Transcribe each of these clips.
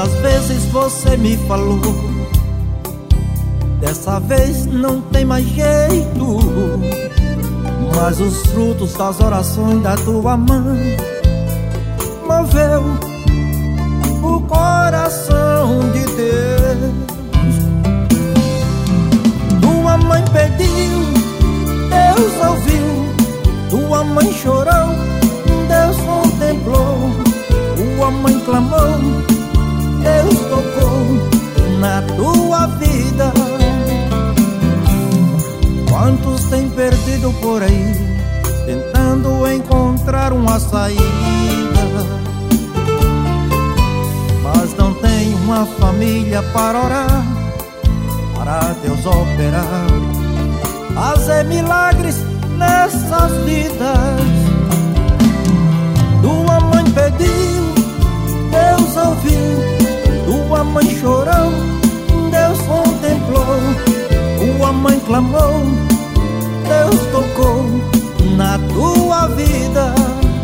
Quantas vezes você me falou, dessa vez não tem mais jeito, mas os frutos das orações da tua mãe moveu o coração de Deus. Tua mãe pediu, Deus ouviu. Tua mãe chorou, Deus contemplou. Tua mãe clamou, Deus tocou na tua vida. Quantos têm perdido por aí, tentando encontrar uma saída, mas não tem uma família para orar, para Deus operar, fazer milagres nessas vidas. Tua mãe pediu, Deus ouviu. Tua mãe chorou, Deus contemplou. Tua mãe clamou, Deus tocou na tua vida.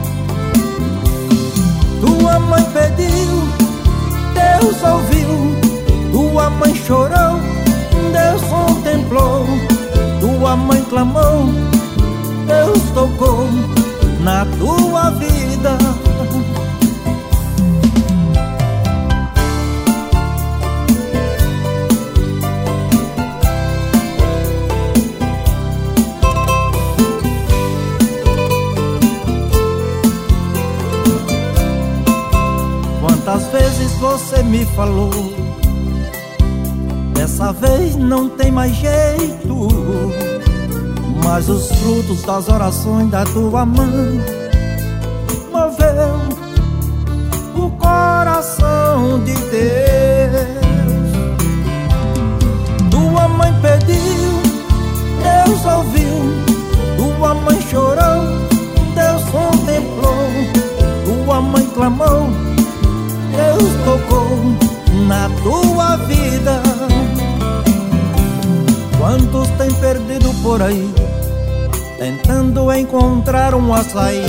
Tua mãe pediu, Deus ouviu. Tua mãe chorou, Deus contemplou. Tua mãe clamou, Deus tocou na tua vida. Quantas vezes você me falou, dessa vez não tem mais jeito, mas os frutos das orações da tua mãe moveu o coração de Deus. Tua mãe pediu, Deus ouviu. Tua mãe chorou, Deus contemplou. Tua mãe clamou, Deus tocou na tua vida. Quantos têm perdido por aí, tentando encontrar uma saída,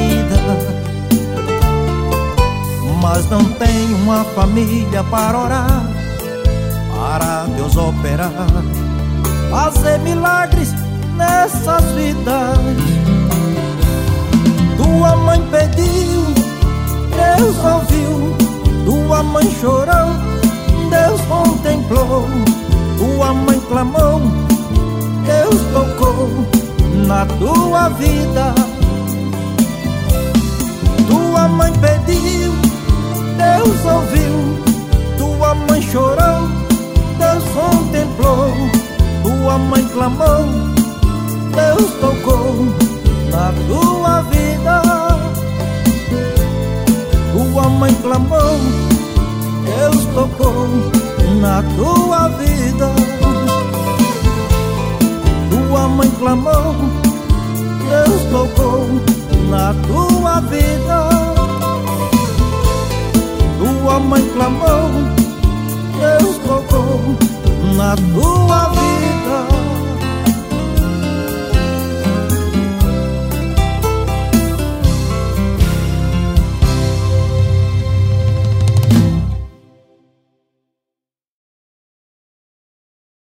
mas não tem uma família para orar, para Deus operar, fazer milagres nessas vidas. Tua mãe pediu, Deus ouviu. Tua mãe chorou, Deus contemplou. Tua mãe clamou, Deus tocou na tua vida. Tua mãe pediu, Deus ouviu. Tua mãe chorou, Deus contemplou. Tua mãe clamou, Deus tocou na tua vida. Tua mãe clamou, Deus tocou na tua vida. Tua mãe clamou, Deus tocou na tua vida. Tua mãe clamou, Deus tocou na tua vida.